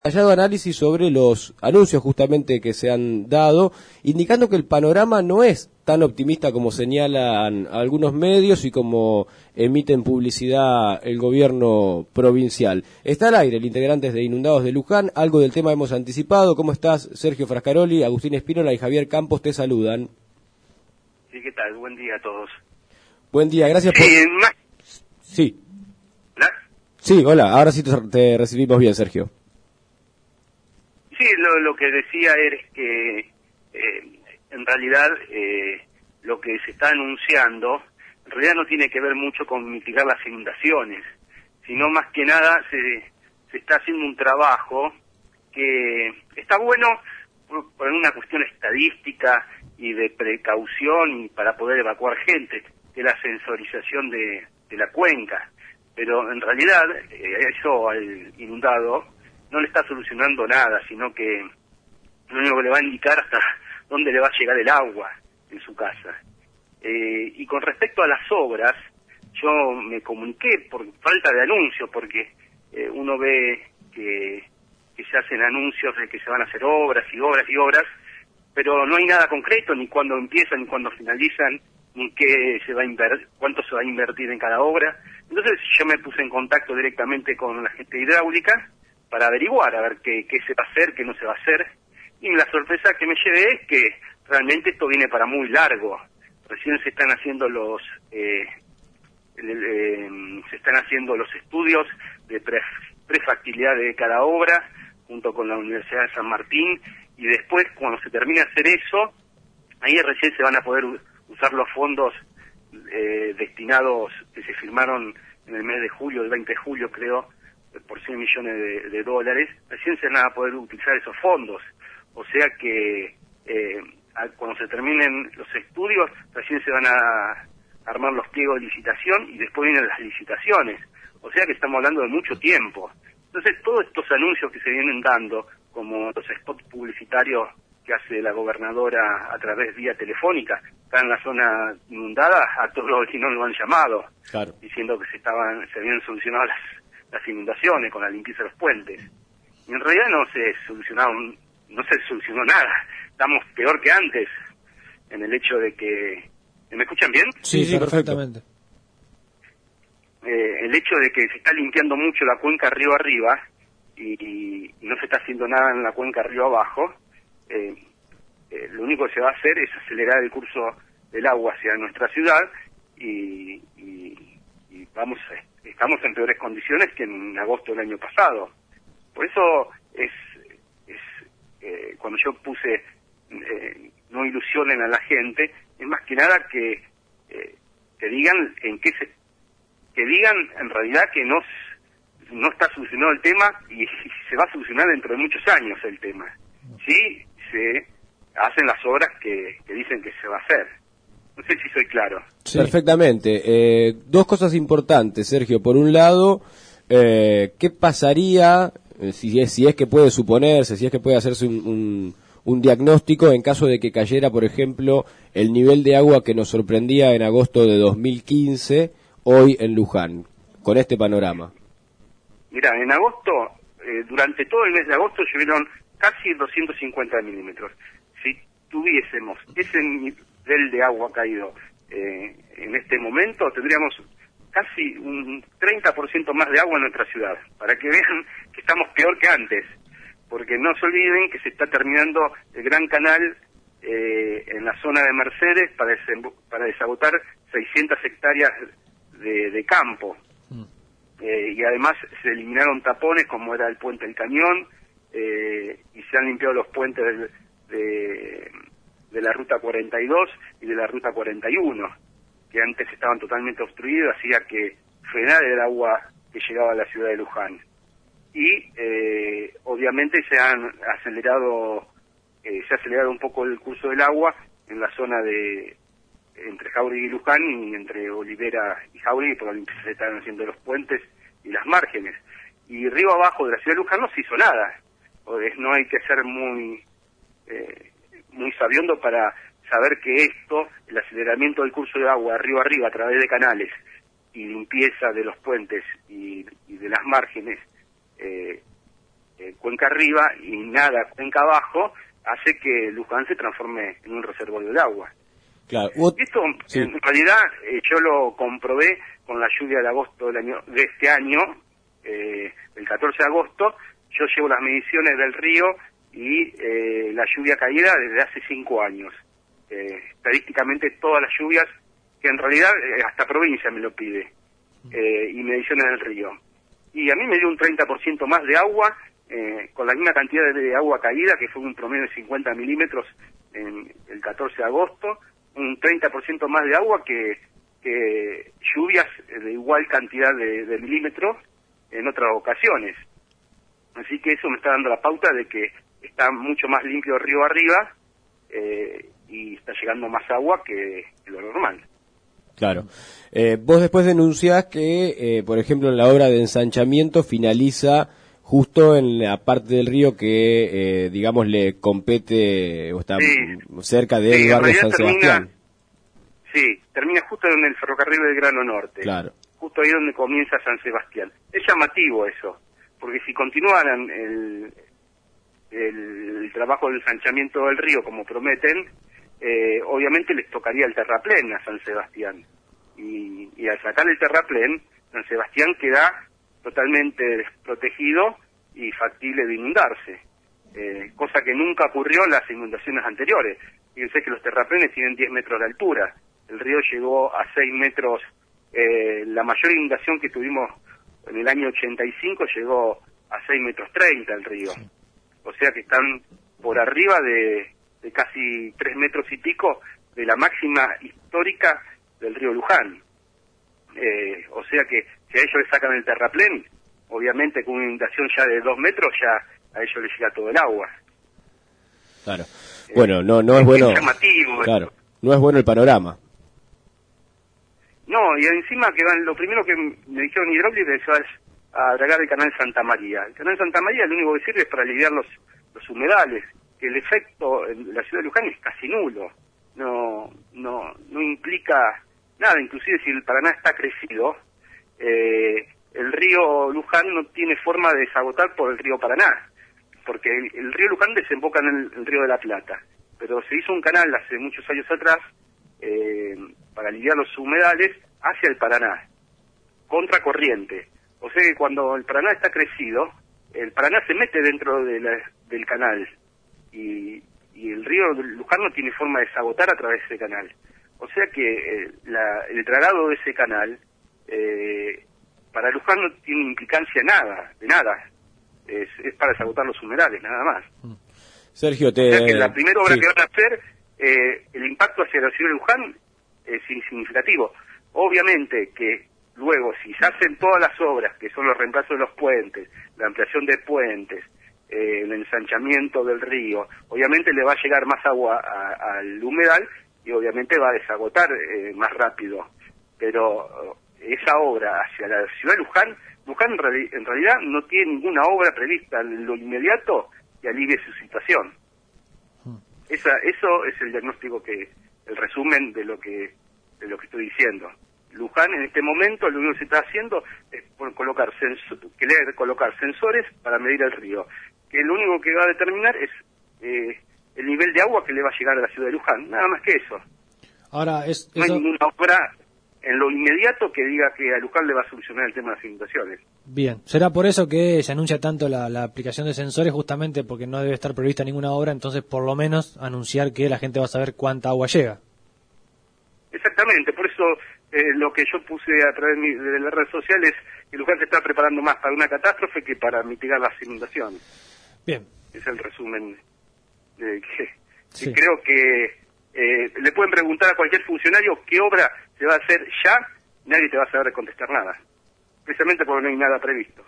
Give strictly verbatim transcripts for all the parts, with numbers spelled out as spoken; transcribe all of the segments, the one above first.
Detallado análisis sobre los anuncios justamente que se han dado, indicando que el panorama no es tan optimista como señalan algunos medios y como emiten publicidad el gobierno provincial. Está al aire el integrante de Inundados de Luján, algo del tema hemos anticipado. ¿Cómo estás? Sergio Frascaroli, Agustín Espínola y Javier Campos te saludan. Sí, ¿qué tal? Buen día a todos. Buen día, gracias sí, por... Más... Sí. ¿Hola? Sí, hola, ahora sí te, te recibimos bien, Sergio. Sí, lo, lo que decía es que eh, en realidad eh, lo que se está anunciando en realidad no tiene que ver mucho con mitigar las inundaciones, sino más que nada se, se está haciendo un trabajo que está bueno por, por una cuestión estadística y de precaución y para poder evacuar gente, que es la sensorización de, de la cuenca, pero en realidad eh, eso al inundado no le está solucionando nada, sino que lo único que le va a indicar hasta dónde le va a llegar el agua en su casa. Eh, y con respecto a las obras, yo me comuniqué por falta de anuncios, porque eh, uno ve que, que se hacen anuncios de que se van a hacer obras y obras y obras, pero no hay nada concreto, ni cuándo empiezan, ni cuándo finalizan, ni qué se va a invertir, cuánto se va a invertir en cada obra. Entonces yo me puse en contacto directamente con la gente hidráulica, para averiguar, a ver qué, qué se va a hacer, qué no se va a hacer, y la sorpresa que me llevé es que realmente esto viene para muy largo. Recién se están haciendo los eh, eh, se están haciendo los estudios de pre, prefactibilidad de cada obra, junto con la Universidad de San Martín, y después, cuando se termine de hacer eso, ahí recién se van a poder usar los fondos eh, destinados, que se firmaron en el mes de julio, el veinte de julio creo, por cien millones de, de dólares, recién se van a poder utilizar esos fondos. O sea que eh, cuando se terminen los estudios, recién se van a armar los pliegos de licitación y después vienen las licitaciones. O sea que estamos hablando de mucho tiempo. Entonces, todos estos anuncios que se vienen dando, como los spots publicitarios que hace la gobernadora a través vía telefónica, está en la zona inundada, a todos los vecinos lo han llamado, Claro. diciendo que se estaban se habían solucionado las las inundaciones, con la limpieza de los puentes. Y en realidad no se solucionaron, no se solucionó nada. Estamos peor que antes, en el hecho de que... ¿Me escuchan bien? Sí, sí, perfectamente. Eh, el hecho de que se está limpiando mucho la cuenca río arriba y, y no se está haciendo nada en la cuenca río abajo, eh, eh, lo único que se va a hacer es acelerar el curso del agua hacia nuestra ciudad y, y, y vamos a... estamos en peores condiciones que en agosto del año pasado. Por eso es, es eh, cuando yo puse eh, no ilusionen a la gente, es más que nada que eh, que digan en qué se que digan en realidad que no no está solucionado el tema y, y se va a solucionar dentro de muchos años el tema. Sí, se hacen las obras que, que dicen que se va a hacer. No sé si soy claro. Sí. Perfectamente. Eh, dos cosas importantes, Sergio. Por un lado, eh, ¿qué pasaría, eh, si, es, si es que puede suponerse, si es que puede hacerse un, un, un diagnóstico en caso de que cayera, por ejemplo, el nivel de agua que nos sorprendía en agosto de dos mil quince, hoy en Luján, con este panorama? Mira, en agosto, eh, durante todo el mes de agosto llovieron casi doscientos cincuenta milímetros. Si tuviésemos ese nivel de agua caído eh, en este momento, tendríamos casi un treinta por ciento más de agua en nuestra ciudad, para que vean que estamos peor que antes, porque no se olviden que se está terminando el Gran Canal eh, en la zona de Mercedes para, para desagotar seiscientas hectáreas de, de campo. Mm. Eh, y además se eliminaron tapones como era el puente del Cañón, eh, y se han limpiado los puentes del, de, de la ruta cuarenta y dos y de la ruta cuarenta y uno, que antes estaban totalmente obstruidos, hacía que frenara el agua que llegaba a la ciudad de Luján. Y eh, obviamente se han acelerado, eh, se ha acelerado un poco el curso del agua en la zona de entre Jáuregui y Luján, y entre Olivera y Jáuregui, porque se están haciendo los puentes y las márgenes. Y río abajo de la ciudad de Luján no se hizo nada. Pues no hay que ser muy eh, muy sabiondo para saber que esto, el aceleramiento del curso de agua río arriba a través de canales y limpieza de los puentes y, y de las márgenes, eh, eh, cuenca arriba y nada cuenca abajo, hace que Luján se transforme en un reservorio de agua. Claro. Esto, sí. En realidad, eh, yo lo comprobé con la lluvia de agosto del año, de este año, eh, el catorce de agosto, yo llevo las mediciones del río y eh, la lluvia caída desde hace cinco años. Eh, estadísticamente todas las lluvias, que en realidad eh, hasta provincia me lo pide, eh, y mediciones del río. Y a mí me dio un treinta por ciento más de agua, eh, con la misma cantidad de agua caída, que fue un promedio de cincuenta milímetros en el catorce de agosto, un treinta por ciento más de agua que, que lluvias de igual cantidad de, de milímetros en otras ocasiones. Así que eso me está dando la pauta de que está mucho más limpio río arriba, eh, y está llegando más agua que, que lo normal. Claro. Eh, vos después denunciás que, eh, por ejemplo, en la obra de ensanchamiento finaliza justo en la parte del río que, eh, digamos, le compete o está sí. cerca del sí, barrio San termina, Sebastián. Sí, termina justo en el ferrocarril del Grano Norte. Claro. Justo ahí donde comienza San Sebastián. Es llamativo eso, porque si continuaran el, el, el trabajo del ensanchamiento del río como prometen, eh, obviamente les tocaría el terraplén a San Sebastián. Y, y al sacar el terraplén, San Sebastián queda totalmente desprotegido y factible de inundarse, eh, cosa que nunca ocurrió en las inundaciones anteriores. Fíjense que los terraplenes tienen diez metros de altura, el río llegó a seis metros, eh, la mayor inundación que tuvimos en el año ochenta y cinco llegó a seis metros treinta el río, o sea que están por arriba de, de casi tres metros y pico de la máxima histórica del río Luján. Eh, o sea que si a ellos le sacan el terraplén, obviamente con una inundación ya de dos metros ya a ellos les llega todo el agua. Claro. Eh, bueno, no no es, es bueno. Es llamativo. Claro. Esto. No es bueno el panorama. No, y encima que van, lo primero que me dijeron hidráulica es a dragar el canal Santa María. El canal Santa María lo único que sirve es para aliviar los los humedales, que el efecto en la ciudad de Luján es casi nulo. No no no implica nada, inclusive si el Paraná está crecido, eh, el río Luján no tiene forma de desagotar por el río Paraná, porque el, el río Luján desemboca en el, el río de la Plata, pero se hizo un canal hace muchos años atrás eh, para aliviar los humedales hacia el Paraná, contracorriente. O sea que cuando el Paraná está crecido, el Paraná se mete dentro de la, del canal y, y el río Luján no tiene forma de desagotar a través de ese canal. O sea que eh, la, el dragado de ese canal eh, para Luján no tiene implicancia nada, de nada. Es, es para desagotar los humedales, nada más. Sergio, te... O sea que la primera obra sí. que van a hacer, eh, el impacto hacia la ciudad de Luján es insignificativo. Obviamente que luego, si se hacen todas las obras, que son los reemplazos de los puentes, la ampliación de puentes, eh, el ensanchamiento del río, obviamente le va a llegar más agua a, al humedal, y obviamente va a desagotar eh, más rápido, pero esa obra hacia la ciudad de Luján, Luján en, reali en realidad no tiene ninguna obra prevista en lo inmediato que alivie su situación. Esa, eso es el diagnóstico, que el resumen de lo que de lo que estoy diciendo. Luján en este momento lo único que se está haciendo es por colocar querer colocar sensores para medir el río, que lo único que va a determinar es eh, el nivel de agua que le va a llegar a la ciudad de Luján, nada más que eso. Ahora, es, no eso... hay ninguna obra en lo inmediato que diga que a Luján le va a solucionar el tema de las inundaciones. Bien, será por eso que se anuncia tanto la, la aplicación de sensores, justamente porque no debe estar prevista ninguna obra, entonces por lo menos anunciar que la gente va a saber cuánta agua llega. Exactamente, por eso eh, lo que yo puse a través de, mi, de las redes sociales, que Luján se está preparando más para una catástrofe que para mitigar las inundaciones. Bien. Es el resumen de que, sí. que creo que eh, le pueden preguntar a cualquier funcionario qué obra se va a hacer ya, nadie te va a saber contestar nada, precisamente porque no hay nada previsto.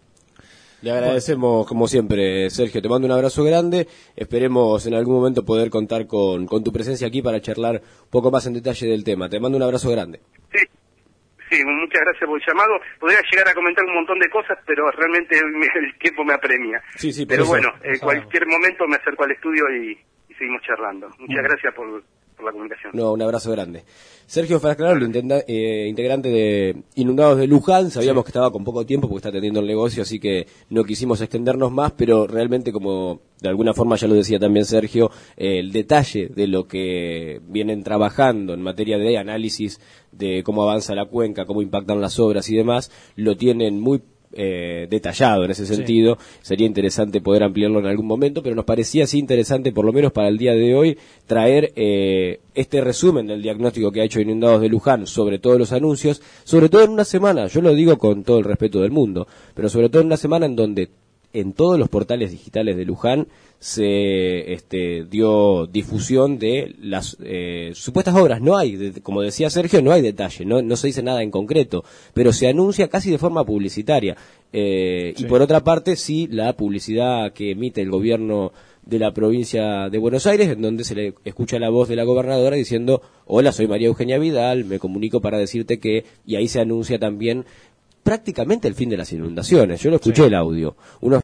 Le agradecemos, como siempre, Sergio, te mando un abrazo grande, esperemos en algún momento poder contar con, con tu presencia aquí para charlar un poco más en detalle del tema. Te mando un abrazo grande. Sí, sí, muchas gracias por el llamado. Podría llegar a comentar un montón de cosas, pero realmente el tiempo me apremia. Sí, sí, por pero eso. bueno, en cualquier momento me acerco al estudio y, y seguimos charlando. Muchas bueno. gracias por, por la comunicación. No, un abrazo grande. Sergio Frascarolo, eh, integrante de Inundados de Luján, sabíamos sí. que estaba con poco tiempo porque está atendiendo el negocio, así que no quisimos extendernos más, pero realmente, como de alguna forma ya lo decía también Sergio, eh, el detalle de lo que vienen trabajando en materia de análisis de cómo avanza la cuenca, cómo impactan las obras y demás, lo tienen muy Eh, detallado en ese sentido. Sí. Sería interesante poder ampliarlo en algún momento, pero nos parecía así interesante, por lo menos para el día de hoy, traer eh, este resumen del diagnóstico que ha hecho Inundados de Luján sobre todos los anuncios, sobre todo en una semana, yo lo digo con todo el respeto del mundo, pero sobre todo en una semana en donde en todos los portales digitales de Luján se este, dio difusión de las eh, supuestas obras. No hay, de, como decía Sergio, no hay detalle, no, no se dice nada en concreto, pero se anuncia casi de forma publicitaria. Eh, sí. Y por otra parte, sí, la publicidad que emite el gobierno de la provincia de Buenos Aires, en donde se le escucha la voz de la gobernadora diciendo: hola, soy María Eugenia Vidal, me comunico para decirte que, y ahí se anuncia también prácticamente el fin de las inundaciones. Yo lo escuché sí. el audio. Unos